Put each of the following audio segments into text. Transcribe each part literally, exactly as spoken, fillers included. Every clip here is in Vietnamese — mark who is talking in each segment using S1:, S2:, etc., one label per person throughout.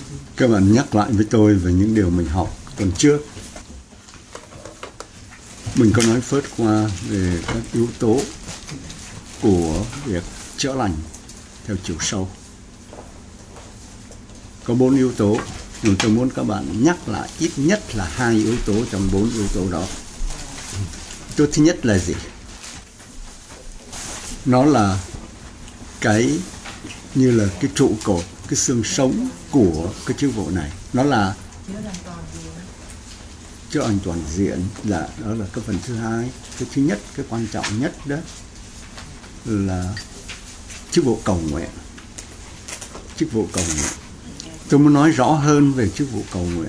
S1: Các bạn nhắc lại với tôi về những điều mình học tuần trước. Mình có nói phớt qua về các yếu tố của việc chữa lành theo chiều sâu. Có bốn yếu tố, nhưng tôi muốn các bạn nhắc lại ít nhất là hai yếu tố trong bốn yếu tố đó. Yếu tố thứ nhất là gì? Nó là cái như là cái trụ cột, cái xương sống của cái chức vụ này. Nó là chữa lành toàn diện, là đó là cái phần thứ hai. Cái thứ nhất, cái quan trọng nhất đó là chức vụ cầu nguyện. Chức vụ cầu nguyện. Tôi muốn nói rõ hơn về chức vụ cầu nguyện.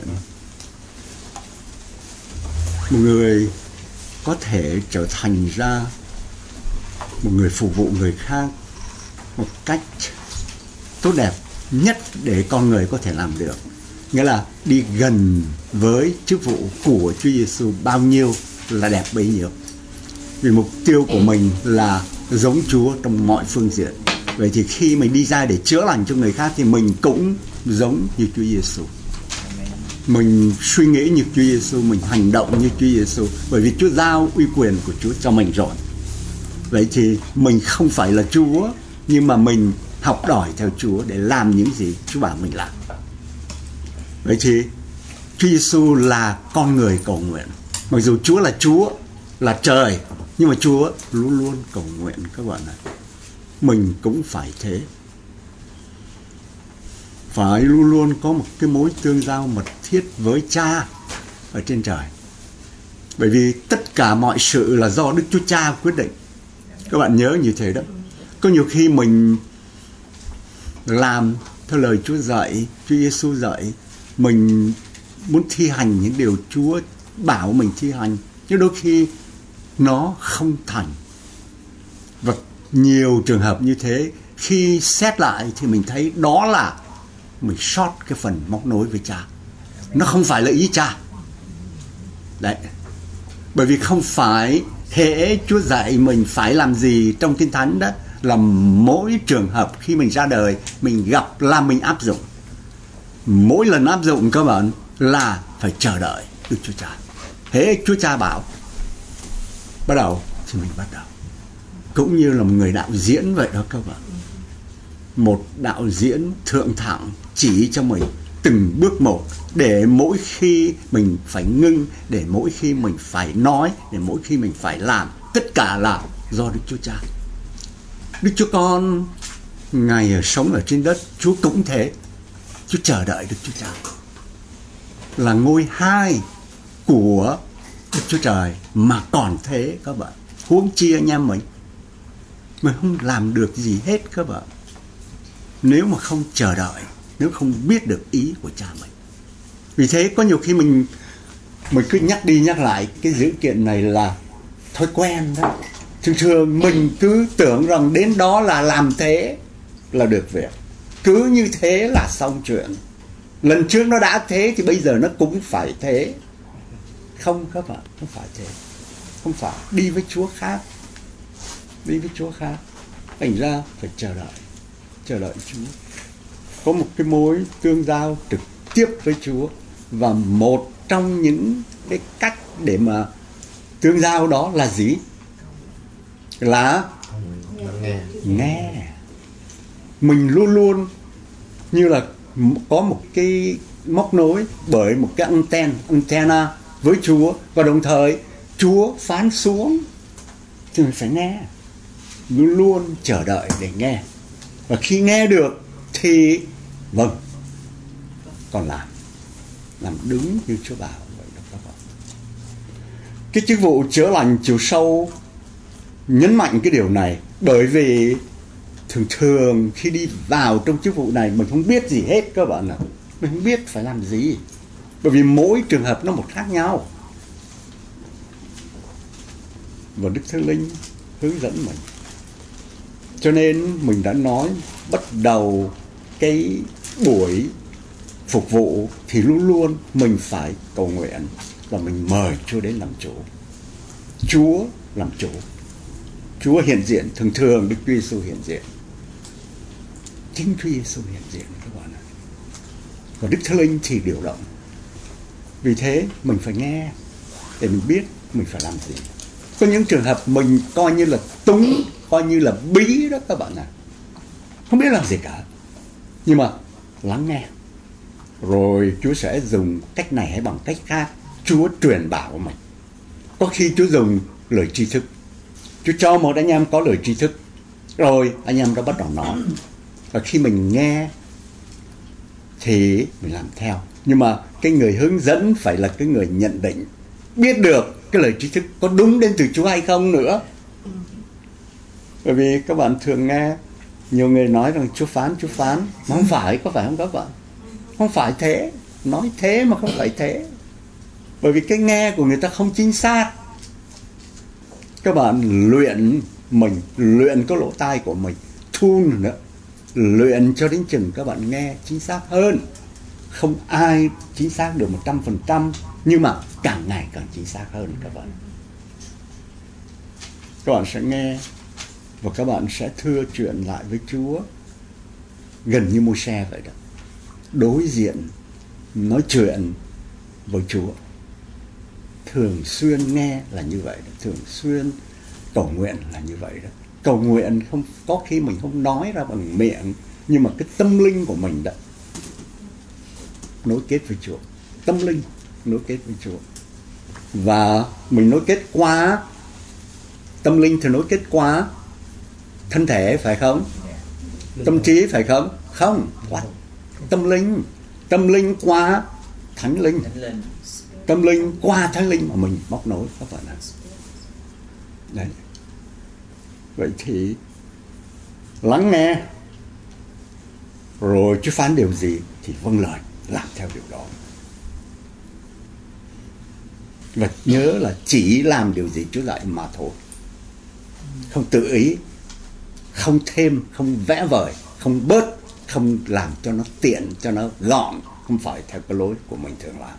S1: Một người có thể trở thành ra một người phục vụ người khác một cách tốt đẹp nhất để con người có thể làm được. Nghĩa là đi gần với chức vụ của Chúa Giêsu bao nhiêu là đẹp bấy nhiêu. Vì mục tiêu của mình là giống Chúa trong mọi phương diện. Vậy thì khi mình đi ra để chữa lành cho người khác thì mình cũng giống như Chúa Giêsu. Mình suy nghĩ như Chúa Giêsu, mình hành động như Chúa Giêsu, bởi vì Chúa giao uy quyền của Chúa cho mình rồi. Vậy thì mình không phải là Chúa, nhưng mà mình học đòi theo Chúa để làm những gì Chúa bảo mình làm. Vậy thì Chúa Giêsu là con người cầu nguyện. Mặc dù Chúa là Chúa, là trời, nhưng mà Chúa luôn luôn cầu nguyện các bạn ạ. Mình cũng phải thế. Phải luôn luôn có một cái mối tương giao mật thiết với Cha ở trên trời. Bởi vì tất cả mọi sự là do Đức Chúa Cha quyết định. Các bạn nhớ như thế đó. Có nhiều khi mình làm theo lời Chúa dạy, Chúa Giêsu dạy, mình muốn thi hành những điều Chúa bảo mình thi hành, nhưng đôi khi nó không thành. Và nhiều trường hợp như thế, khi xét lại thì mình thấy đó là mình sót cái phần móc nối với Cha. Nó không phải là ý Cha. Đấy. Bởi vì không phải hễ Chúa dạy mình phải làm gì trong Kinh Thánh đó là mỗi trường hợp khi mình ra đời mình gặp là mình áp dụng. Mỗi lần áp dụng các bạn là phải chờ đợi Đức Chúa Cha. Hễ Chúa Cha bảo bắt đầu thì mình bắt đầu. Cũng như là một người đạo diễn vậy đó các bạn. Một đạo diễn thượng thặng chỉ cho mình từng bước một, để mỗi khi mình phải ngưng, để mỗi khi mình phải nói, để mỗi khi mình phải làm, tất cả là do Đức Chúa Cha. Đức Chúa Con Ngài ở sống ở trên đất, Chúa cũng thế. Chúa chờ đợi Đức Chúa Cha, là ngôi hai của Đức Chúa Trời mà còn thế các bạn. Huống chi anh em mình, mình không làm được gì hết các bạn, nếu mà không chờ đợi, nếu không biết được ý của Cha mình. Vì thế có nhiều khi mình mình cứ nhắc đi nhắc lại cái dữ kiện này là thói quen đó. Thường thường mình cứ tưởng rằng đến đó là làm thế là được việc, cứ như thế là xong chuyện. Lần trước nó đã thế thì bây giờ nó cũng phải thế. Không các bạn, không phải thế. Không phải. Đi với Chúa khác. Đi với Chúa khác. Thành ra phải chờ đợi. Chờ đợi Chúa. Có một cái mối tương giao trực tiếp với Chúa. Và một trong những cái cách để mà tương giao đó là gì? Là nghe. Nghe. Mình luôn luôn như là có một cái móc nối bởi một cái anten, antenna với Chúa, và đồng thời Chúa phán xuống thì mình phải nghe. Luôn luôn chờ đợi để nghe. Và khi nghe được thì vâng, còn làm làm đúng như Chúa bảo vậy đó các bạn. Cái chức vụ chữa lành chiều sâu nhấn mạnh cái điều này, bởi vì thường thường khi đi vào trong chức vụ này mình không biết gì hết các bạn ạ. Mình không biết phải làm gì, bởi vì mỗi trường hợp nó một khác nhau. Và Đức Thánh Linh hướng dẫn mình. Cho nên mình đã nói bắt đầu cái buổi phục vụ thì luôn luôn mình phải cầu nguyện và mình mời Chúa đến làm chủ. Chúa làm chủ. Chúa hiện diện, thường thường Đức Chúa Giêsu hiện diện. Chính Chúa Giêsu hiện diện các bạn ạ. Còn Đức Thánh Linh thì điều động. Vì thế mình phải nghe để mình biết mình phải làm gì. Có những trường hợp mình coi như là túng, coi như là bí đó các bạn ạ. Không biết làm gì cả. Nhưng mà lắng nghe. Rồi Chúa sẽ dùng cách này hay bằng cách khác. Chúa truyền bảo của mình. Có khi Chúa dùng lời tri thức. Chúa cho một anh em có lời tri thức. Rồi anh em đã bắt đầu nói. Và khi mình nghe thì mình làm theo. Nhưng mà cái người hướng dẫn phải là cái người nhận định, biết được cái lời tri thức có đúng đến từ Chúa hay không nữa. Bởi vì các bạn thường nghe nhiều người nói rằng Chúa phán, Chúa phán. Mà không phải, có phải không các bạn? Không phải thế. Nói thế mà không phải thế. Bởi vì cái nghe của người ta không chính xác. Các bạn luyện mình, luyện cái lỗ tai của mình, tune nữa. Luyện cho đến chừng các bạn nghe chính xác hơn. Không ai chính xác được một trăm phần trăm, nhưng mà càng ngày càng chính xác hơn các bạn. Các bạn sẽ nghe và các bạn sẽ thưa chuyện lại với Chúa. Gần như Môi-se vậy đó. Đối diện, nói chuyện với Chúa. Thường xuyên nghe là như vậy đó. Thường xuyên cầu nguyện là như vậy đó. Cầu nguyện không có khi mình không nói ra bằng miệng, nhưng mà cái tâm linh của mình đó nối kết với Chúa. Tâm linh nối kết với Chúa. Và mình nối kết qua tâm linh thì nối kết qua thân thể, phải không? Tâm trí, phải không? Không, qua tâm linh. Tâm linh qua Thánh Linh. Tâm linh qua Thánh Linh mà mình móc nối các bạn ạ. Đấy. Vậy thì lắng nghe, rồi Chúa phán điều gì thì vâng lời, làm theo điều đó. Và nhớ là chỉ làm điều gì Chúa dạy mà thôi. Không tự ý, không thêm, không vẽ vời, không bớt, không làm cho nó tiện, cho nó gọn, không phải theo cái lối của mình thường làm.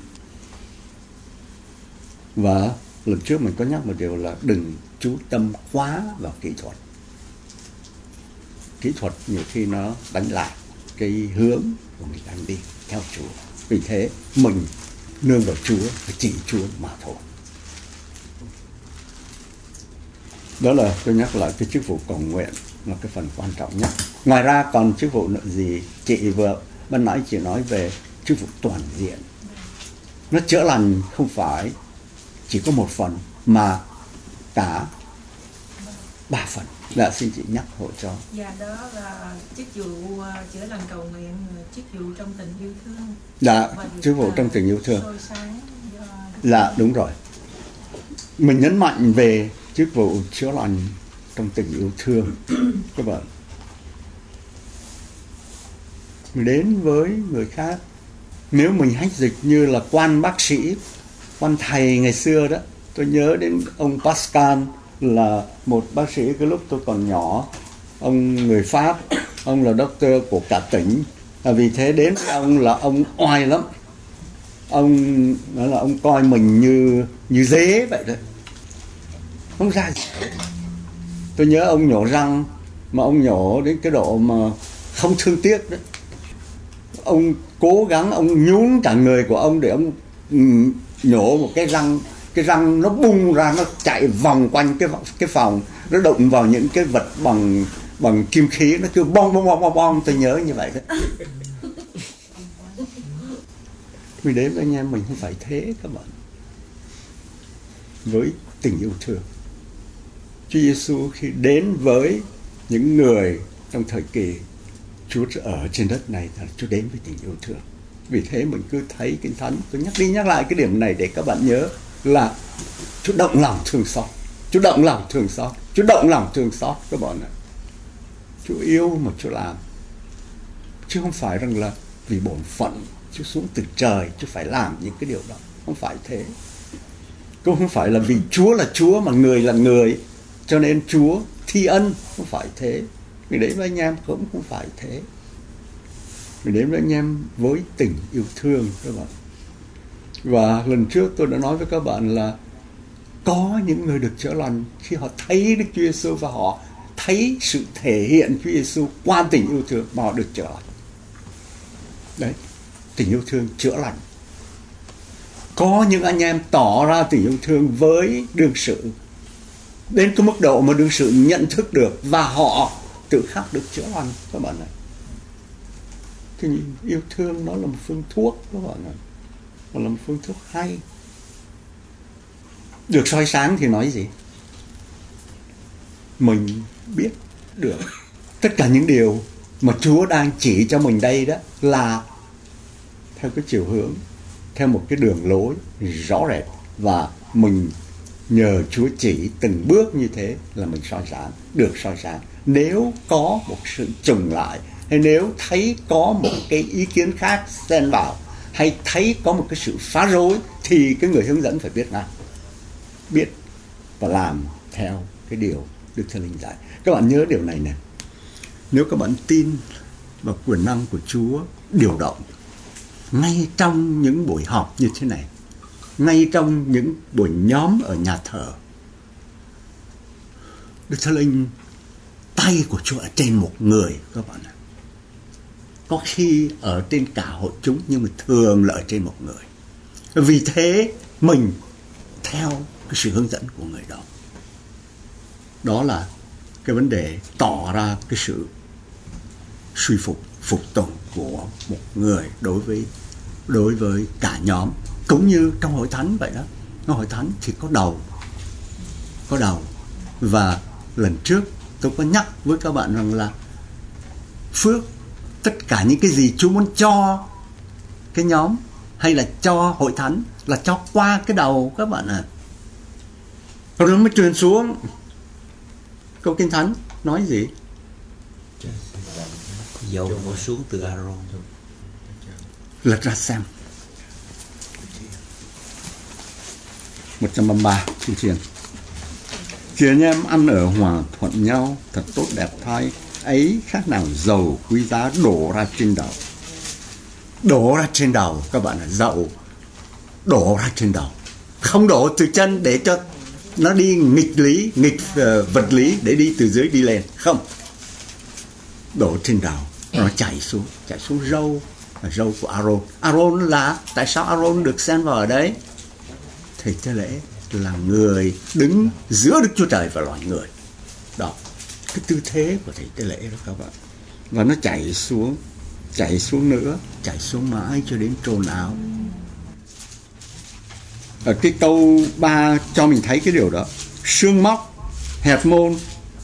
S1: Và lần trước mình có nhắc một điều là đừng chú tâm quá vào kỹ thuật. Kỹ thuật nhiều khi nó đánh lạc cái hướng của mình đang đi theo Chúa. Vì thế mình nương vào Chúa và chỉ Chúa mà thôi. Đó là tôi nhắc lại cái chức vụ cầu nguyện là cái phần quan trọng nhất. Ngoài ra còn chức vụ gì? Chị vừa ban nãy chị nói về chức vụ toàn diện. Nó chữa lành không phải chỉ có một phần mà cả ba phần. Dạ, xin chị nhắc hộ cho.
S2: Dạ, đó là chức vụ chữa lành cầu nguyện, chức vụ trong tình yêu thương.
S1: Dạ, chức vụ trong tình yêu thương.
S2: Soi sáng.
S1: Dạ, đúng rồi. Mình nhấn mạnh về chức vụ chữa lành trong tình yêu thương. Các bạn, mình đến với người khác, nếu mình hách dịch như là quan bác sĩ, quan thầy ngày xưa đó, tôi nhớ đến ông Pascal là một bác sĩ cái lúc tôi còn nhỏ. Ông người Pháp, ông là doctor của cả tỉnh. À, vì thế đến với ông là ông oai lắm. Ông đó là ông coi mình như như dế vậy đó, không ra gì. Tôi nhớ ông nhổ răng, mà ông nhổ đến cái độ mà không thương tiếc đó. Ông cố gắng, ông nhún cả người của ông để ông um, nhổ một cái răng. Cái răng nó bung ra, nó chạy vòng quanh cái cái phòng, nó đụng vào những cái vật bằng bằng kim khí, nó cứ bong bong bong bong bong. Tôi nhớ như vậy đó. Vì đến với anh em mình không phải thế các bạn. Với tình yêu thương, Chúa Giêsu khi đến với những người trong thời kỳ Chúa ở trên đất này là Chúa đến với tình yêu thương. Vì thế mình cứ thấy Kinh Thánh, tôi nhắc đi nhắc lại cái điểm này để các bạn nhớ là Chúa động lòng thương xót, Chúa động lòng thương xót, Chúa động lòng thương xót các bạn ạ. Chúa yêu mà Chúa làm, chứ không phải rằng là vì bổn phận Chúa xuống từ trời Chúa phải làm những cái điều đó, không phải thế. Cũng không phải là vì Chúa là Chúa mà người là người cho nên Chúa thi ân, không phải thế. Vì đến với anh em cũng không phải thế. Vì đến với anh em với tình yêu thương các bạn. Và lần trước tôi đã nói với các bạn là có những người được chữa lành khi họ thấy Đức Chúa Giêsu và họ thấy sự thể hiện Chúa Giêsu qua tình yêu thương mà họ được chữa lành. Đấy, tình yêu thương chữa lành. Có những anh em tỏ ra tình yêu thương với đương sự đến cái mức độ mà đương sự nhận thức được và họ tự khắc được chữa lành các bạn ạ. Thì yêu thương nó là một phương thuốc các bạn ạ. Nó là một phương thuốc hay. Được soi sáng thì nói gì? Mình biết được tất cả những điều mà Chúa đang chỉ cho mình đây đó là theo cái chiều hướng, theo một cái đường lối rõ rệt, và mình nhờ Chúa chỉ từng bước như thế là mình soi sáng, được soi sáng. Nếu có một sự trùng lại, hay nếu thấy có một cái ý kiến khác xen vào, hay thấy có một cái sự phá rối, thì cái người hướng dẫn phải biết ngay, biết và làm theo cái điều Đức Thánh Linh dạy. Các bạn nhớ điều này nè, nếu các bạn tin vào quyền năng của Chúa điều động ngay trong những buổi họp như thế này, ngay trong những buổi nhóm ở nhà thờ, Đức Thánh Linh, tay của Chúa ở trên một người các bạn ạ. Có khi ở trên cả hội chúng, nhưng mà thường là ở trên một người. Vì thế mình theo cái sự hướng dẫn của người đó. Đó là cái vấn đề tỏ ra cái sự suy phục, phục tùng của một người đối với đối với cả nhóm. Cũng như trong hội thánh vậy đó. Trong hội thánh thì có đầu, có đầu. Và lần trước tôi có nhắc với các bạn rằng là phước, tất cả những cái gì Chúa muốn cho cái nhóm hay là cho hội thánh là cho qua cái đầu các bạn ạ. À. Rồi nó mới truyền xuống. Câu Kinh Thánh nói gì?
S3: Dầu đổ xuống từ Aaron.
S1: Lật ra xem. một trăm ba mươi ba chương trình. Chị anh em ăn ở hòa thuận nhau thật tốt đẹp thay, ấy khác nào dầu quý giá đổ ra trên đầu. Đổ ra trên đầu các bạn là dầu đổ ra trên đầu, không đổ từ chân để cho nó đi nghịch lý, nghịch uh, vật lý để đi từ dưới đi lên, không, đổ trên đầu, nó chảy xuống, chảy xuống râu, là râu của Aaron. Aaron là, tại sao Aaron được xen vào ở đấy? Thầy tế lễ là người đứng giữa Đức Chúa Trời và loài người. Đó, cái tư thế của thầy tế lễ đó các bạn. Và nó chảy xuống, chảy xuống nữa, chảy xuống mãi cho đến trồn áo. Ở cái câu ba cho mình thấy cái điều đó. Sương móc Hermon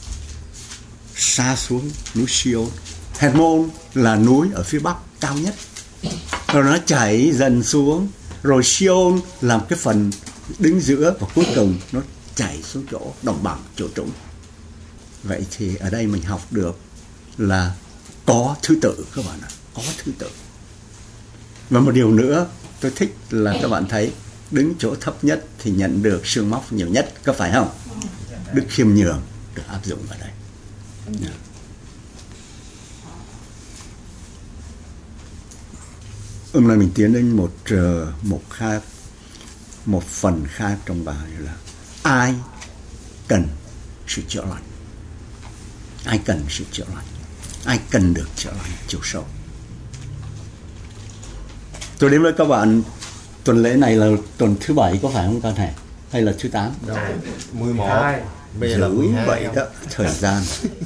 S1: xa xuống núi Sion. Hermon là núi ở phía bắc cao nhất. Rồi nó chảy dần xuống. Rồi Sion làm cái phần đứng giữa, và cuối cùng nó chảy xuống chỗ đồng bằng, chỗ trũng. Vậy thì ở đây mình học được là có thứ tự các bạn ạ, có thứ tự. Và một điều nữa tôi thích là các bạn thấy đứng chỗ thấp nhất thì nhận được sương móc nhiều nhất, có phải không? Đức khiêm nhường được áp dụng vào đây. Yeah. Hôm nay mình tiến đến một một khác, một phần khác trong bài là ai cần sự chữa lành, ai cần sự chữa lành, ai cần được chữa lành chiều sâu. Tôi đến với các bạn tuần lễ này là tuần thứ bảy có phải không các thầy? Hay là thứ tám?
S3: mười một. Bây giờ là
S1: mười bảy đó, thời gian.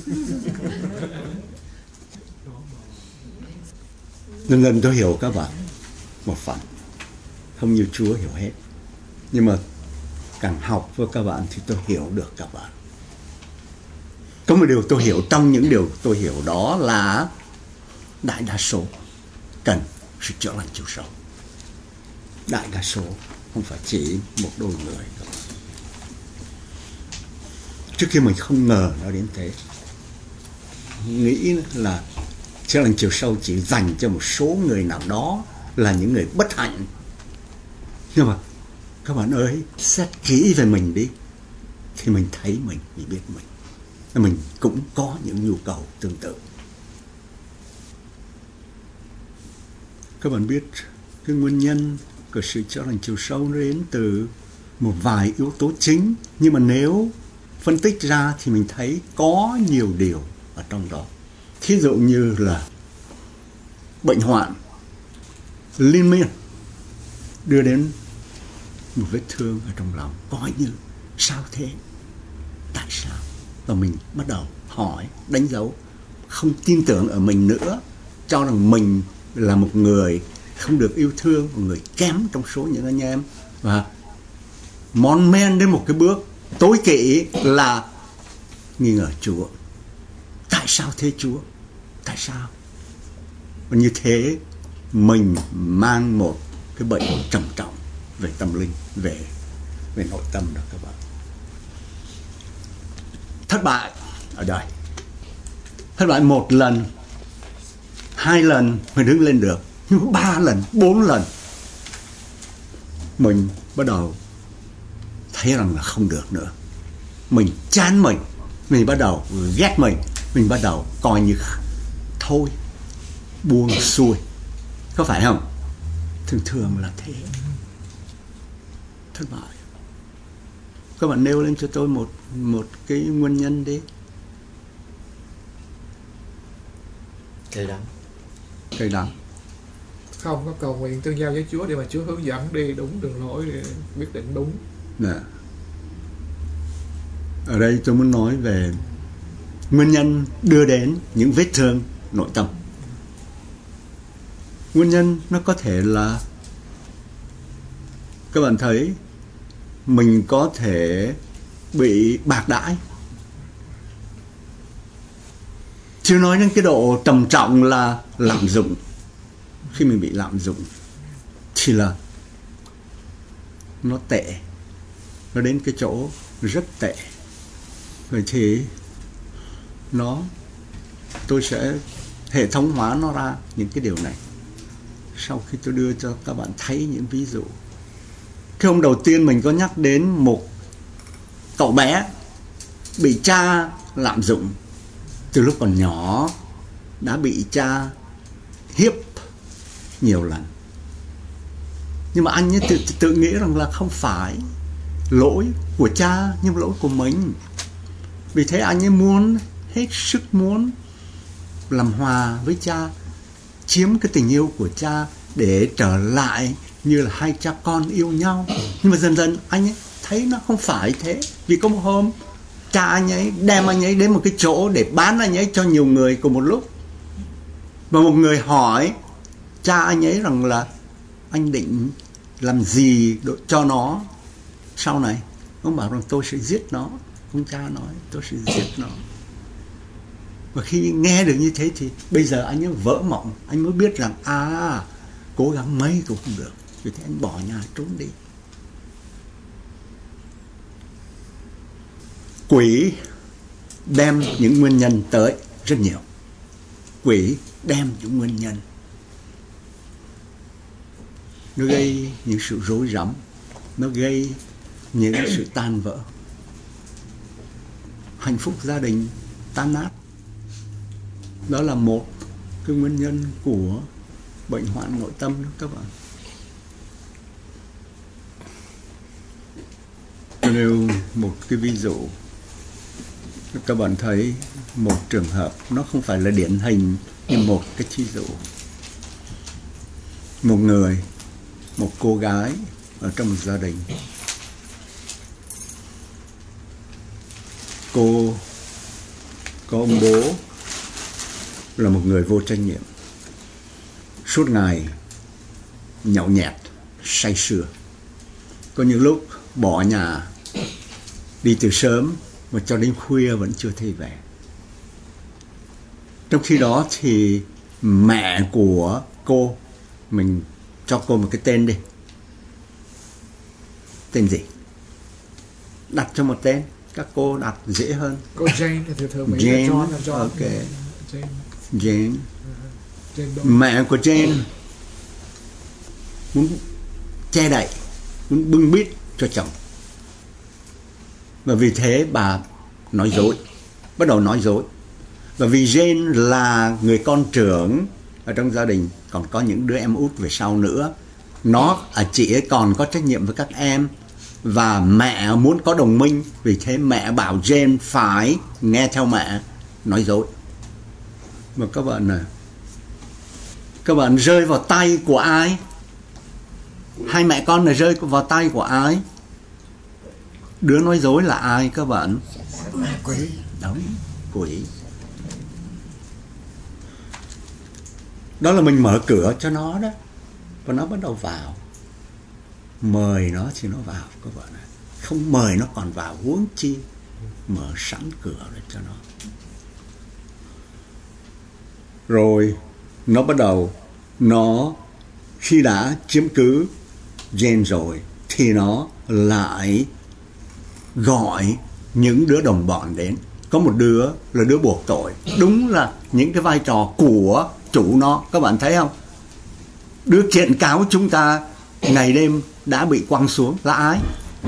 S1: Dần dần tôi hiểu các bạn một phần, không như Chúa hiểu hết, nhưng mà càng học với các bạn thì tôi hiểu được các bạn. Có một điều tôi hiểu, trong những điều tôi hiểu đó là đại đa số cần sự chữa lành chiều sâu. Đại đa số, không phải chỉ một đôi người các bạn. Trước khi mình không ngờ nó đến thế, nghĩ là chữa lành chiều sâu chỉ dành cho một số người nào đó, là những người bất hạnh. Nhưng mà các bạn ơi, xét kỹ về mình đi, thì mình thấy mình, mình biết mình mình cũng có những nhu cầu tương tự. Các bạn biết cái nguyên nhân của sự chữa lành chiều sâu nó đến từ một vài yếu tố chính, nhưng mà nếu phân tích ra thì mình thấy có nhiều điều ở trong đó. Thí dụ như là bệnh hoạn, liên miên đưa đến một vết thương ở trong lòng, coi như sao thế, tại sao, và mình bắt đầu hỏi, đánh dấu, không tin tưởng ở mình nữa, cho rằng mình là một người không được yêu thương, một người kém trong số những anh em, và mòn men đến một cái bước tối kỵ là nghi ngờ Chúa. Tại sao thế Chúa? Tại sao? Và như thế mình mang một cái bệnh trầm trọng về tâm linh, về về nội tâm đó các bạn. Thất bại ở đời, thất bại một lần, hai lần mình đứng lên được, nhưng ba lần, bốn lần mình bắt đầu thấy rằng là không được nữa. Mình chán mình, mình bắt đầu ghét mình, mình bắt đầu coi như thôi, buông xuôi. Có phải không? Thường thường là thế. Thất bại. Các bạn nêu lên cho tôi một một cái nguyên nhân đi.
S3: Cay đắng.
S1: Cay đắng.
S4: Không có cầu nguyện tương giao với Chúa để mà Chúa hướng dẫn đi đúng đường lối, để quyết định đúng.
S1: Nè. Ở đây tôi muốn nói về nguyên nhân đưa đến những vết thương nội tâm. Nguyên nhân nó có thể là, các bạn thấy, mình có thể bị bạc đãi. Chưa nói đến cái độ trầm trọng là lạm dụng. Khi mình bị lạm dụng thì là nó tệ, nó đến cái chỗ rất tệ. Vậy thì nó, tôi sẽ hệ thống hóa nó ra những cái điều này sau khi tôi đưa cho các bạn thấy những ví dụ. Cái hôm đầu tiên mình có nhắc đến một cậu bé bị cha lạm dụng từ lúc còn nhỏ, đã bị cha hiếp nhiều lần. Nhưng mà anh ấy tự, tự nghĩ rằng là không phải lỗi của cha, nhưng lỗi của mình. Vì thế anh ấy muốn, hết sức muốn làm hòa với cha, chiếm cái tình yêu của cha để trở lại như là hai cha con yêu nhau. Nhưng mà dần dần anh ấy thấy nó không phải thế. Vì có một hôm cha anh ấy đem anh ấy đến một cái chỗ để bán anh ấy cho nhiều người cùng một lúc. Và một người hỏi cha anh ấy rằng là anh định làm gì cho nó sau này. Ông bảo rằng tôi sẽ giết nó. Ông cha nói tôi sẽ giết nó. Và khi nghe được như thế thì bây giờ anh ấy vỡ mộng. Anh mới biết rằng à, cố gắng mấy cũng không được. Vì thế anh bỏ nhà trốn đi. Quỷ đem những nguyên nhân tới rất nhiều. Quỷ đem những nguyên nhân, nó gây những sự rối rắm, nó gây những sự tan vỡ, hạnh phúc gia đình tan nát. Đó là một cái nguyên nhân của bệnh hoạn nội tâm đó các bạn. Tôi nêu một cái ví dụ. Các bạn thấy một trường hợp, nó không phải là điển hình, nhưng một cái ví dụ. Một người, một cô gái ở trong một gia đình. Cô có ông bố là một người vô trách nhiệm, suốt ngày nhậu nhẹt, say sưa. Có những lúc bỏ nhà đi từ sớm mà cho đến khuya vẫn chưa thấy về. Trong khi đó thì mẹ của cô, mình cho cô một cái tên đi. Tên gì? Đặt cho một tên. Các cô đặt dễ hơn.
S4: Cô Jane, thường thường Mỹ
S1: Jane,
S4: là John, là John.
S1: ok.
S4: Jane.
S1: Jane.
S4: Jane Doe.
S1: Mẹ của Jane muốn che đậy, muốn bưng bít cho chồng. Và vì thế bà nói dối, bắt đầu nói dối. Và vì Jane là người con trưởng ở trong gia đình, còn có những đứa em út về sau nữa, nó à, chị ấy còn có trách nhiệm với các em. Và mẹ muốn có đồng minh, vì thế mẹ bảo Jane phải nghe theo mẹ, nói dối. Và các bạn này, các bạn rơi vào tay của ai? Hai mẹ con này rơi vào tay của ai? Đứa nói dối là ai các bạn?
S3: Quỷ.
S1: Đúng, quỷ. Đó là mình mở cửa cho nó đó, và nó bắt đầu vào. Mời nó thì nó vào các bạn ạ. Không mời nó còn vào, huống chi mở sẵn cửa để cho nó. Rồi nó bắt đầu, nó khi đã chiếm cứ Jane rồi thì nó lại gọi những đứa đồng bọn đến. Có một đứa là đứa buộc tội. Đúng là những cái vai trò của chủ nó. Các bạn thấy không? Đứa kiện cáo chúng ta ngày đêm đã bị quăng xuống là ai?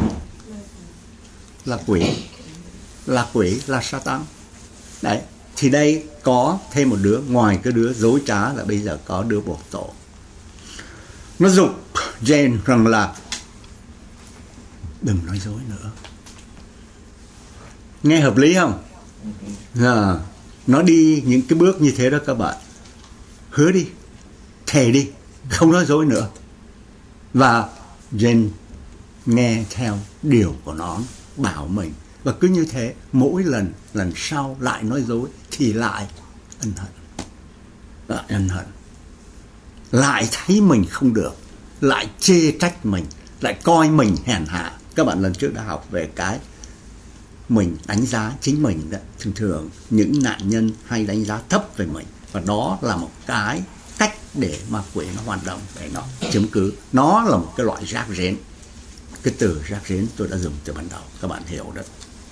S1: Là quỷ. Là quỷ, là Satan. Đấy. Thì đây có thêm một đứa, ngoài cái đứa dối trá là bây giờ có đứa buộc tội. Nó giục Jane rằng là đừng nói dối nữa. Nghe hợp lý không? À, nó đi những cái bước như thế đó các bạn. Hứa đi, thề đi, không nói dối nữa. Và Jane nghe theo điều của nó bảo mình. Và cứ như thế, mỗi lần, lần sau lại nói dối thì lại ân hận. Lại ân hận. Lại thấy mình không được. Lại chê trách mình. Lại coi mình hèn hạ. Các bạn lần trước đã học về cái mình đánh giá chính mình đó. Thường thường những nạn nhân hay đánh giá thấp về mình. Và đó là một cái cách để ma quỷ nó hoạt động, để nó chiếm cứ. Nó là một cái loại rác rến. Cái từ rác rến tôi đã dùng từ ban đầu. Các bạn hiểu đó.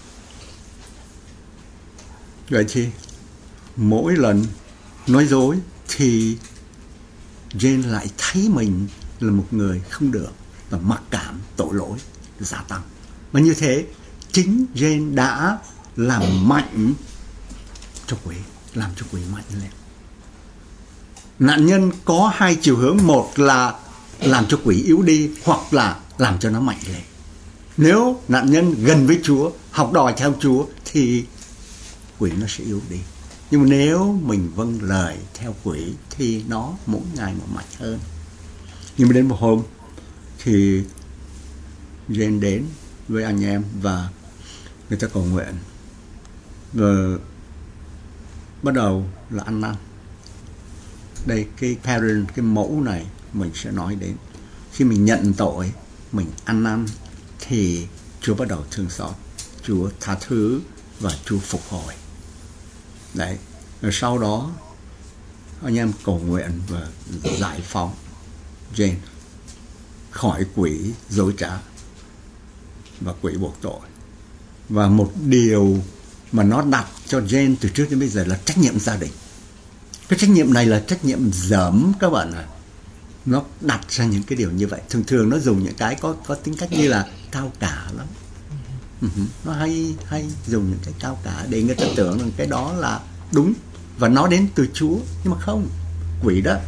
S1: Vậy thì mỗi lần nói dối thì Jane lại thấy mình là một người không được và mặc cảm tội lỗi gia tăng. Và như thế chính Jane đã làm mạnh cho quỷ, làm cho quỷ mạnh lên. Nạn nhân có hai chiều hướng, một là làm cho quỷ yếu đi hoặc là làm cho nó mạnh lên. Nếu nạn nhân gần với Chúa, học đòi theo Chúa thì quỷ nó sẽ yếu đi. Nhưng mà nếu mình vâng lời theo quỷ thì nó mỗi ngày một mạnh hơn. Nhưng mà đến một hôm thì Jane đến với anh em và người ta cầu nguyện. Và bắt đầu là ăn năn. Đây cái parent, cái mẫu này mình sẽ nói đến. Khi mình nhận tội, mình ăn năn thì Chúa bắt đầu thương xót, Chúa tha thứ và Chúa phục hồi. Đấy. Rồi sau đó anh em cầu nguyện và giải phóng Jane khỏi quỷ dối trá và quỷ buộc tội. Và một điều mà nó đặt cho Jane từ trước đến bây giờ là trách nhiệm gia đình. Cái trách nhiệm này là trách nhiệm dởm các bạn ạ. À. Nó đặt ra những cái điều như vậy. Thường thường nó dùng những cái có có tính cách như là cao cả lắm. Uh-huh. Nó hay hay dùng những cái cao cả để người ta tưởng rằng cái đó là đúng và nó đến từ Chúa, nhưng mà không, quỷ đó.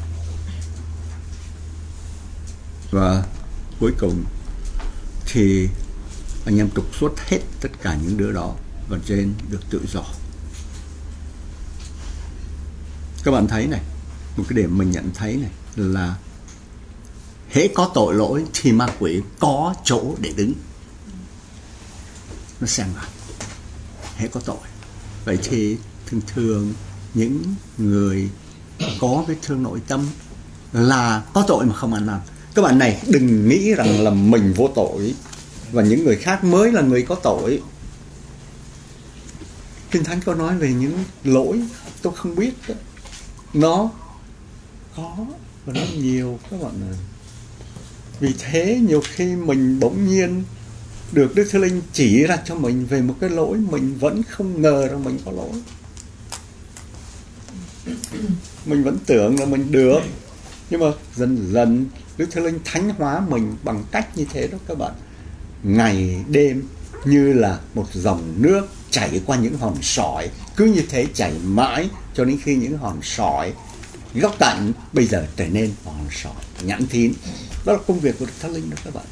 S1: Và cuối cùng thì anh em trục xuất hết tất cả những đứa đó và Jane được tự do. Các bạn thấy này, một cái điểm mình nhận thấy này là hễ có tội lỗi thì ma quỷ có chỗ để đứng. Nó xen vào. Hễ có tội. Vậy thì thường thường những người có vết thương nội tâm là có tội mà không ăn năn. Các bạn này đừng nghĩ rằng là mình vô tội và những người khác mới là người có tội. Kinh Thánh có nói về những lỗi tôi không biết đó. Nó có và nó nhiều các bạn ơi. Vì thế nhiều khi mình bỗng nhiên được Đức Thánh Linh chỉ ra cho mình về một cái lỗi mình vẫn không ngờ rằng mình có lỗi. Mình vẫn tưởng là mình được. Nhưng mà dần dần Đức Thánh Linh thánh hóa mình bằng cách như thế đó các bạn. Ngày đêm như là một dòng nước chảy qua những hòn sỏi, cứ như thế chảy mãi cho đến khi những hòn sỏi góc cạnh bây giờ trở nên hòn sỏi nhẵn thín. Đó là công việc của Đức Thánh Linh đó các bạn.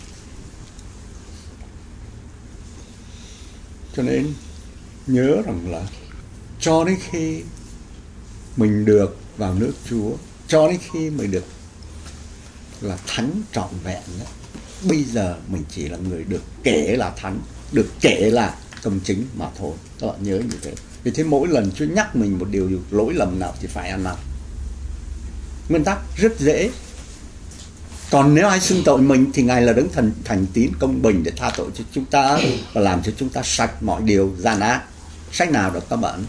S1: Cho nên nhớ rằng là cho đến khi mình được vào nước Chúa, cho đến khi mình được là thánh trọn vẹn đó. Bây giờ mình chỉ là người được kể là thánh, được kể là công chính mà thôi. Các bạn nhớ như thế. Vì thế mỗi lần Chúa nhắc mình một điều lỗi lầm nào thì phải ăn năn. Nguyên tắc rất dễ. Còn nếu ai xưng tội mình thì Ngài là đấng thần thành tín công bình để tha tội cho chúng ta và làm cho chúng ta sạch mọi điều gian ác. Sách nào đó các bạn?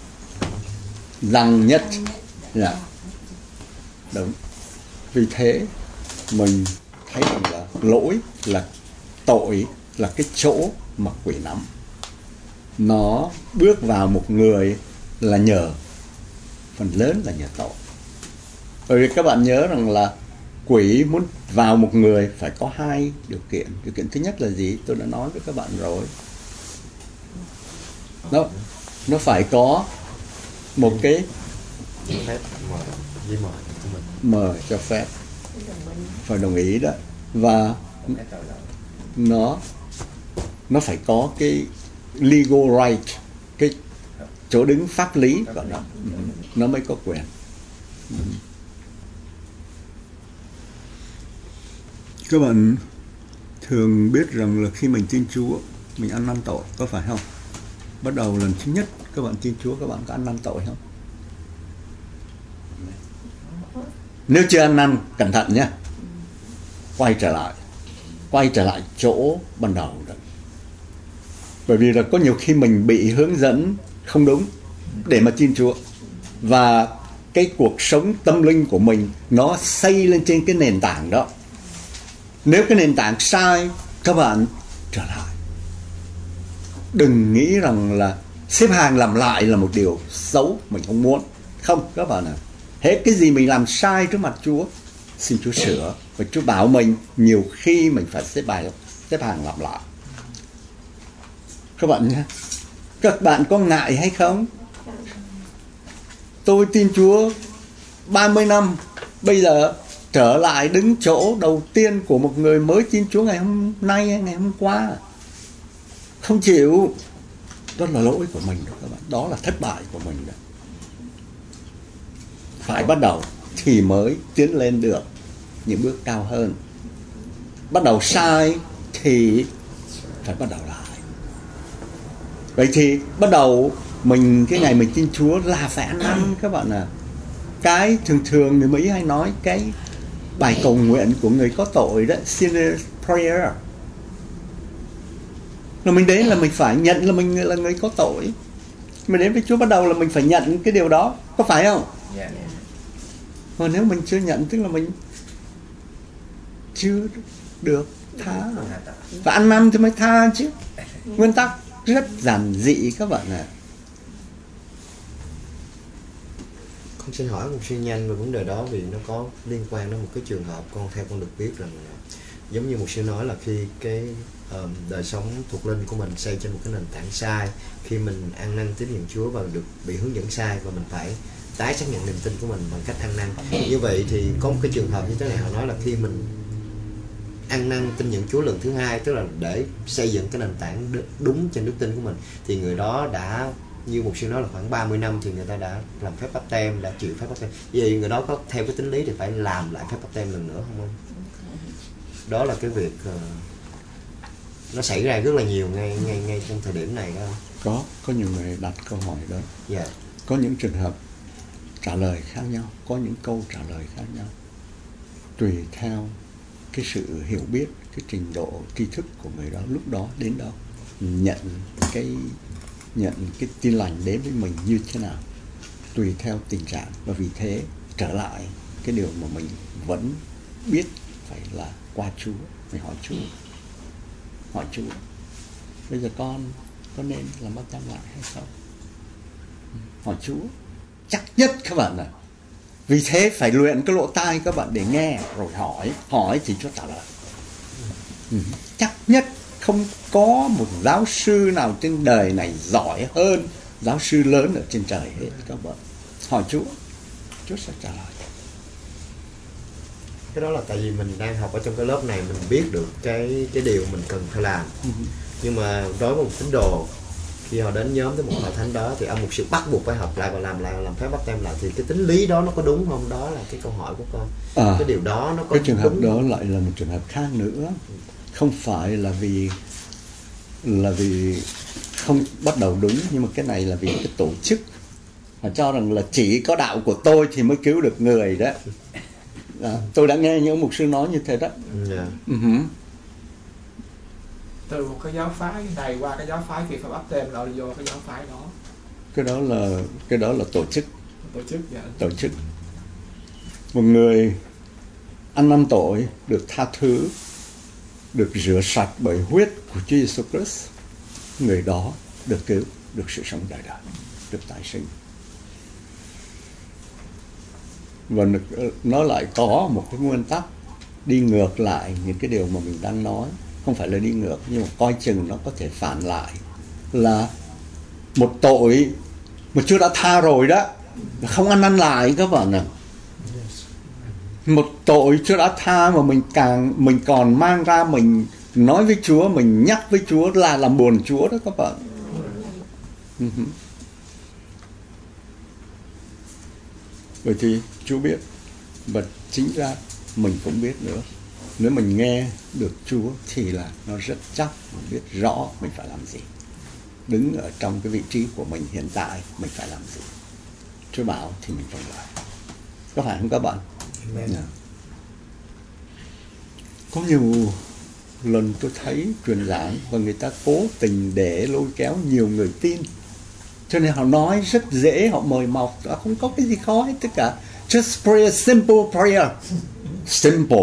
S1: Răng nhất. Yeah. Đúng. Vì thế mình thấy rằng là lỗi, là tội, là cái chỗ mà quỷ nắm. Nó bước vào một người là nhờ, phần lớn là nhờ tội. Bởi vì các bạn nhớ rằng là quỷ muốn vào một người phải có hai điều kiện. Điều kiện thứ nhất là gì? Tôi đã nói với các bạn rồi. Nó, nó phải có một cái
S3: phép mời, giấy mời của mình.
S1: Mời cho phép, phải đồng ý đó. Và nó nó phải có cái legal right, cái chỗ đứng pháp lý của nó, nó mới có quyền. Các bạn thường biết rằng là khi mình tin Chúa, mình ăn năn tội, có phải không? Bắt đầu lần thứ nhất các bạn tin Chúa, các bạn có ăn năn tội không? Nếu chưa ăn năn, cẩn thận nhé. Quay trở lại. Quay trở lại chỗ ban đầu đó. Bởi vì là có nhiều khi mình bị hướng dẫn không đúng để mà tin Chúa. Và cái cuộc sống tâm linh của mình nó xây lên trên cái nền tảng đó. Nếu cái nền tảng sai, các bạn trở lại. Đừng nghĩ rằng là xếp hàng làm lại là một điều xấu mình không muốn. Không, các bạn ạ. À, hết cái gì mình làm sai trước mặt Chúa, xin Chúa sửa. Và Chúa bảo mình nhiều khi mình phải xếp bài, xếp hàng làm lại. Các bạn nhé. Các bạn có ngại hay không? Tôi tin Chúa ba mươi năm, bây giờ trở lại đứng chỗ đầu tiên của một người mới tin Chúa ngày hôm nay, ngày hôm qua. Không chịu. Đó là lỗi của mình đó các bạn. Đó là thất bại của mình đó. Phải bắt đầu thì mới tiến lên được những bước cao hơn. Bắt đầu sai thì phải bắt đầu lại. Vậy thì bắt đầu mình cái ngày mình tin Chúa là phải ăn năn các bạn à. Cái thường thường người Mỹ hay nói cái bài cầu nguyện của người có tội đó, sinner's prayer. Là mình đến là mình phải nhận là mình là người có tội. Mình đến với Chúa bắt đầu là mình phải nhận cái điều đó, có phải không? Yeah. Mà nếu mình chưa nhận tức là mình chưa được tha. Và ăn năn thì mới tha chứ. Nguyên tắc rất giản dị các bạn ạ. À.
S3: Con xin hỏi một suy nhanh về vấn đề đó, vì nó có liên quan đến một cái trường hợp con theo con được biết rằng giống như một sư nói là khi cái um, đời sống thuộc linh của mình xây trên một cái nền tảng sai, khi mình ăn năn tín nhiệm Chúa và được bị hướng dẫn sai và mình phải tái xác nhận niềm tin của mình bằng cách ăn năn. Như vậy thì có một cái trường hợp như thế này, họ nói là khi mình ăn năn tin nhận Chúa lần thứ hai, tức là để xây dựng cái nền tảng đúng trên đức tin của mình, thì người đó đã, như một sư nói là khoảng ba mươi năm thì người ta đã làm phép báp têm, đã chịu phép báp têm. Vậy người đó có theo cái tính lý thì phải làm lại phép báp têm lần nữa không không? Đó là cái việc uh, nó xảy ra rất là nhiều ngay ngay ngay trong thời điểm này đó.
S1: Có, có nhiều người đặt câu hỏi đó.
S3: Yeah.
S1: Có những trường hợp trả lời khác nhau, có những câu trả lời khác nhau. Tùy theo cái sự hiểu biết, cái trình độ tri thức của người đó lúc đó đến đâu, nhận cái nhận cái tin lành đến với mình như thế nào, tùy theo tình trạng. Và vì thế trở lại cái điều mà mình vẫn biết phải là qua Chúa, mình hỏi Chúa, hỏi Chúa bây giờ con có nên làm báp têm lại hay không, hỏi Chúa chắc nhất các bạn ạ. À. Vì thế phải luyện cái lỗ tai các bạn để nghe rồi hỏi, hỏi thì Chúa trả lời. Ừ. Chắc nhất không có một giáo sư nào trên đời này giỏi hơn giáo sư lớn ở trên trời hết các bạn. Hỏi Chúa, Chúa sẽ trả lời.
S3: Cái đó là tại vì mình đang học ở trong cái lớp này, mình biết được cái cái điều mình cần phải làm. Ừ. Nhưng mà đối với một tín đồ, khi họ đến nhóm tới một hội thánh đó thì ông mục sư bắt buộc phải hợp lại và làm lại làm phép báp têm lại, thì cái tính lý đó nó có đúng không? Đó là cái câu hỏi của con.
S1: À,
S3: cái điều đó nó có
S1: cái trường hợp
S3: đúng
S1: đó
S3: không?
S1: lại là một trường hợp khác nữa. Không phải là vì là vì không bắt đầu đúng, nhưng mà cái này là vì cái tổ chức họ cho rằng là chỉ có đạo của tôi thì mới cứu được người đó. À, tôi đã nghe những mục sư nói như thế đó.
S3: Yeah.
S1: Uh-huh.
S4: Từ một cái giáo phái này qua cái giáo phái kia phải báp têm lại vô cái giáo phái đó.
S1: Cái đó là cái đó là tổ chức.
S4: Tổ chức dạ.
S1: Tổ chức. Một người ăn năn tội được tha thứ, được rửa sạch bởi huyết của Chúa Giêsu Christ, người đó được cứu, được sự sống đời đời, được tái sinh. Và nó lại có một cái nguyên tắc đi ngược lại những cái điều mà mình đang nói. Không phải là đi ngược, nhưng mà coi chừng nó có thể phản lại. Là một tội mà Chúa đã tha rồi đó, không ăn năn lại các bạn ạ. Một tội Chúa đã tha mà mình càng mình còn mang ra mình nói với Chúa, mình nhắc với Chúa là làm buồn Chúa đó các bạn. Uh-huh. Vậy thì Chúa biết, và chính ra mình cũng biết nữa. Nếu mình nghe được Chúa thì là nó rất chắc, mình biết rõ mình phải làm gì. Đứng ở trong cái vị trí của mình hiện tại, mình phải làm gì. Chúa bảo thì mình phải làm. Có phải không các bạn?
S3: Amen.
S1: Yeah. Có nhiều lần tôi thấy truyền giảng và người ta cố tình để lôi kéo nhiều người tin, cho nên họ nói rất dễ, họ mời mọc, không có cái gì khó hết tất cả. Just pray a simple prayer. Simple.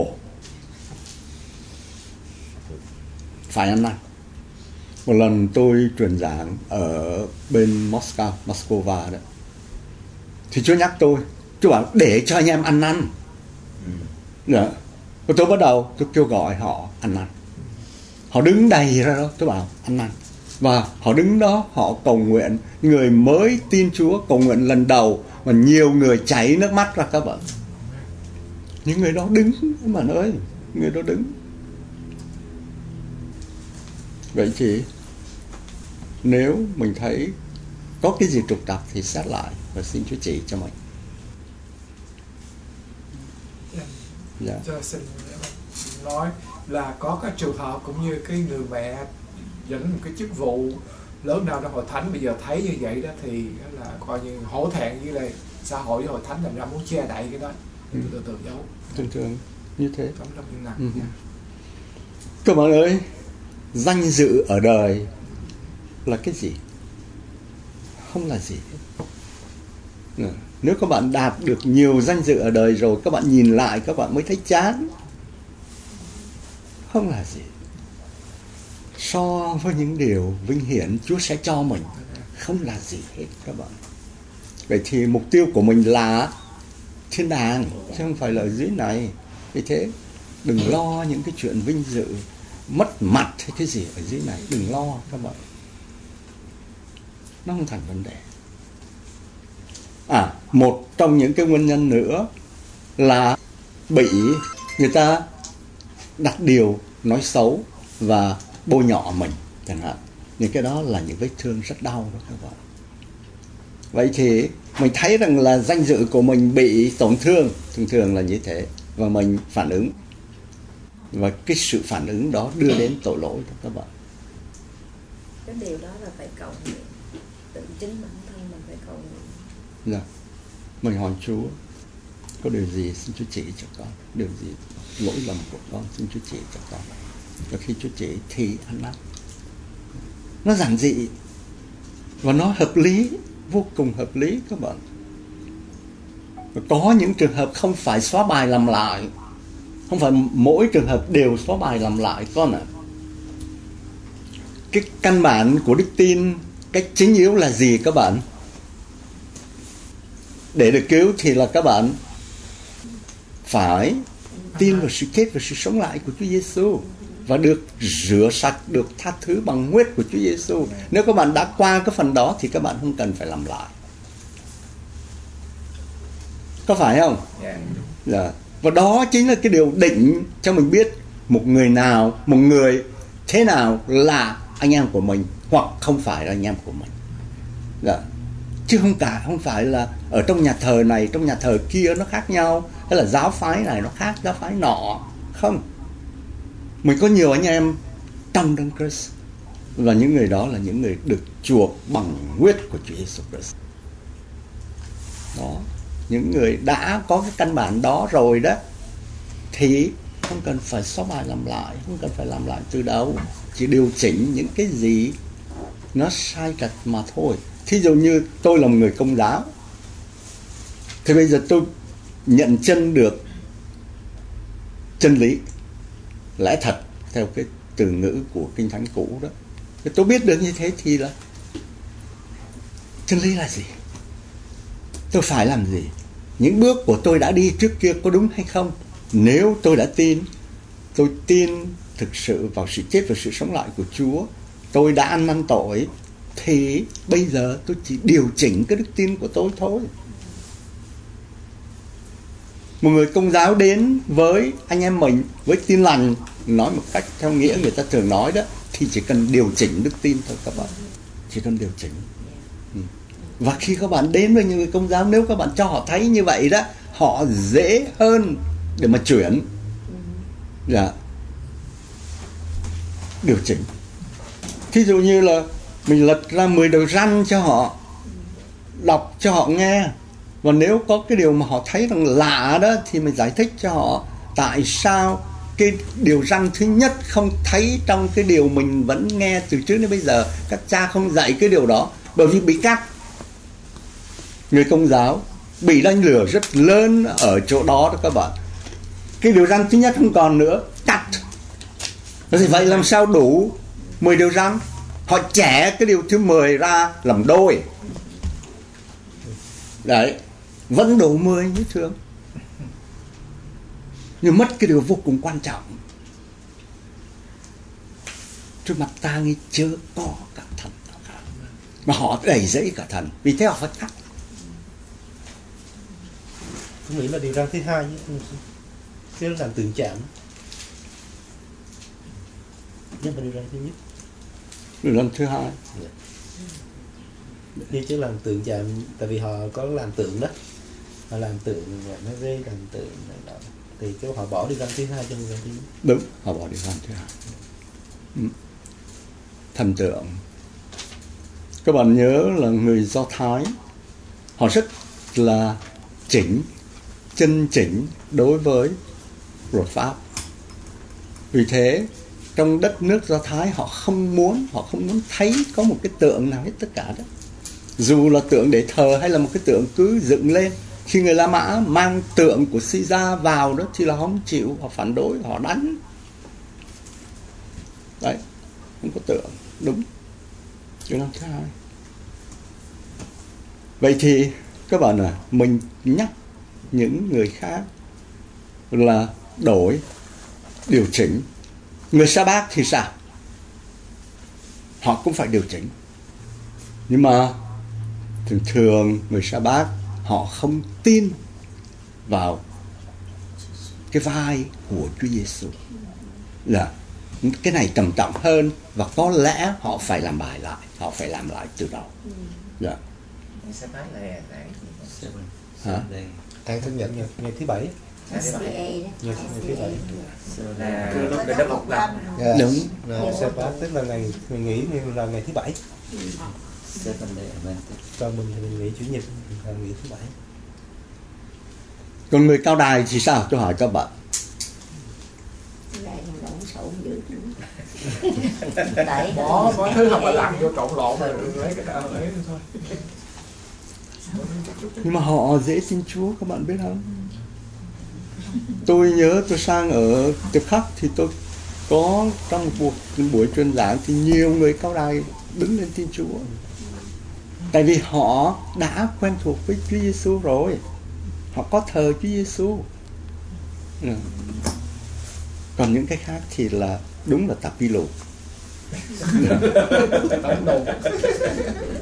S1: Phải ăn năn. Một lần tôi truyền giảng ở bên Moscow, Moscow đó, thì Chúa nhắc tôi, Chúa bảo để cho anh em ăn năn. Dạ. Và tôi bắt đầu tôi kêu gọi họ ăn năn. Họ đứng đầy ra đó, tôi bảo ăn năn. Và họ đứng đó, họ cầu nguyện. Người mới tin Chúa cầu nguyện lần đầu, mà nhiều người chảy nước mắt ra các bạn. Những người đó đứng, các bạn ơi, người đó đứng. Vậy thì nếu mình thấy có cái gì trục trặc thì xét lại và xin Chúa chỉ cho mình.
S4: Dạ.
S1: Yeah.
S4: Cho xin nói là có các trường hợp cũng như cái người mẹ dẫn một cái chức vụ lớn nào trong hội thánh, bây giờ thấy như vậy đó thì là coi như hổ thẹn với lại xã hội với hội thánh, làm ra muốn che đậy cái đó, từ từ từ giấu.
S1: Thường thường như thế.
S4: Tấm lòng nhân nặng.
S1: Ừ. Các bạn ơi, danh dự ở đời là cái gì? Không là gì hết. Nếu các bạn đạt được nhiều danh dự ở đời rồi, các bạn nhìn lại các bạn mới thấy chán. Không là gì. So với những điều vinh hiển Chúa sẽ cho mình, không là gì hết các bạn. Vậy thì mục tiêu của mình là thiên đàng, chứ không phải là ở dưới này. Vì thế đừng lo những cái chuyện vinh dự, mất mặt hay cái gì ở dưới này, đừng lo các bạn. Nó không thành vấn đề. À, một trong những cái nguyên nhân nữa là bị người ta đặt điều nói xấu và bôi nhọ mình chẳng hạn. Những cái đó là những vết thương rất đau đó các bạn. Vậy thì mình thấy rằng là danh dự của mình bị tổn thương, thường thường là như thế, và mình phản ứng. Và cái sự phản ứng đó đưa đến tội lỗi đó các bạn.
S5: Cái điều đó là phải cầu nguyện. Tự chính bản thân mình phải cầu nguyện.
S1: Dạ. Mình hỏi Chúa, có điều gì xin Chúa chỉ cho con, điều gì lỗi lầm của con xin Chúa chỉ cho con. Và khi Chúa chỉ thì ăn năn. Nó giản dị và nó hợp lý, vô cùng hợp lý các bạn. Và có những trường hợp không phải xóa bài làm lại, không phải mỗi trường hợp đều xóa bài làm lại con ạ. À. Cái căn bản của đức tin, cách chính yếu là gì các bạn? Để được cứu thì là các bạn phải tin vào sự chết và sự sống lại của Chúa Giêsu và được rửa sạch, được tha thứ bằng huyết của Chúa Giêsu. Nếu các bạn đã qua cái phần đó thì các bạn không cần phải làm lại. Có phải không? Dạ. Và đó chính là cái điều định cho mình biết một người nào, một người thế nào là anh em của mình hoặc không phải là anh em của mình. Dạ. Chứ không cả không phải là ở trong nhà thờ này, trong nhà thờ kia nó khác nhau, hay là giáo phái này nó khác giáo phái nọ. Không. Mình có nhiều anh em trong Đấng Christ, và những người đó là những người được chuộc bằng huyết của Chúa Giêsu Christ. Đó, những người đã có cái căn bản đó rồi đó thì không cần phải xóa bài làm lại, không cần phải làm lại từ đầu, chỉ điều chỉnh những cái gì nó sai trật mà thôi. Thí dụ như tôi là một người Công giáo, thì bây giờ tôi nhận chân được chân lý, lẽ thật theo cái từ ngữ của Kinh Thánh cũ đó. Thì tôi biết được như thế thì là chân lý là gì, tôi phải làm gì, những bước của tôi đã đi trước kia có đúng hay không. Nếu tôi đã tin, tôi tin thực sự vào sự chết và sự sống lại của Chúa, tôi đã ăn năn tội, thì bây giờ tôi chỉ điều chỉnh cái đức tin của tôi thôi. Một người Công giáo đến với anh em mình với tin lành, nói một cách theo nghĩa người ta thường nói đó, thì chỉ cần điều chỉnh đức tin thôi các bạn, chỉ cần điều chỉnh. Và khi các bạn đến với những người Công giáo, nếu các bạn cho họ thấy như vậy đó, họ dễ hơn để mà chuyển. Dạ. Điều chỉnh. Thí dụ như là mình lật ra mười điều răn cho họ, đọc cho họ nghe, và nếu có cái điều mà họ thấy rằng lạ đó thì mình giải thích cho họ tại sao cái điều răn thứ nhất không thấy trong cái điều mình vẫn nghe từ trước đến bây giờ. Các cha không dạy cái điều đó bởi vì bị cắt. Người Công giáo bị đánh lừa rất lớn ở chỗ đó đó các bạn. Cái điều răn thứ nhất không còn nữa, cắt. Thì vậy làm sao đủ mười điều răn? Họ chẻ cái điều thứ mười ra làm đôi. Đấy, vẫn đủ mười như thường, nhưng mất cái điều vô cùng quan trọng. Trước mặt ta nghi chưa có cả thần nào cả, mà họ đầy dẫy cả thần, vì thế họ phải cắt.
S6: Tôi nghĩ là điều răn thứ hai chứ làm tượng chạm, nhất là điều răn thứ nhất.
S1: Điều răn thứ hai
S6: đi chứ làm tượng chạm, tại vì họ có làm tượng đó, họ làm tượng nó rê làm tượng này đó, thì cái họ bỏ điều răn thứ hai cho điều răn thứ nhất.
S1: Đúng, họ bỏ điều răn thứ hai. Ừ. Thần tượng. Các bạn nhớ là người Do Thái, họ rất là chỉnh, chân chỉnh đối với luật pháp. Vì thế trong đất nước Do Thái họ không muốn, họ không muốn thấy có một cái tượng nào hết tất cả đó. Dù là tượng để thờ hay là một cái tượng cứ dựng lên. Khi người La Mã mang tượng của Caesar vào đó thì là họ không chịu, họ phản đối, họ đánh. Đấy, không có tượng, đúng. Điều năm thứ hai. Vậy thì các bạn à, mình nhắc những người khác là đổi, điều chỉnh. Người Sa-bát thì sao? Họ cũng phải điều chỉnh. Nhưng mà thường thường người Sa-bát họ không tin vào cái vai của Chúa Giêsu. Là cái này trầm trọng hơn, và có lẽ họ phải làm bài lại, họ phải làm lại từ đầu. Dạ.
S7: Sa-bát là ngày gì?
S1: Hả?
S6: Tháng thứ nhật, ngày, ngày thứ bảy.
S5: ét xê a đó.
S6: Ngày, ngày thứ bảy.
S7: Là lúc để đất một năm.
S6: Yeah.
S1: Đúng.
S6: Sa-bát tức là ngày mình nghỉ là ngày thứ bảy. Còn mình thì mình nghỉ chủ nhật là nghỉ thứ bảy.
S1: Còn người Cao Đài thì sao? Tôi hỏi các bạn.
S4: Bỏ bỏ thứ học là lặn vô trộn lộn rồi lấy cái đạo ấy thôi.
S1: Nhưng mà họ dễ tin Chúa, các bạn biết không? Tôi nhớ tôi sang ở tiệp khắc thì tôi có trong một buổi, một buổi truyền giảng thì nhiều người Cao Đài đứng lên tin Chúa. Tại vì họ đã quen thuộc với Chúa Giêsu rồi, họ có thờ Chúa Giêsu. Ừ. Còn những cái khác thì là đúng là tạp vi lù.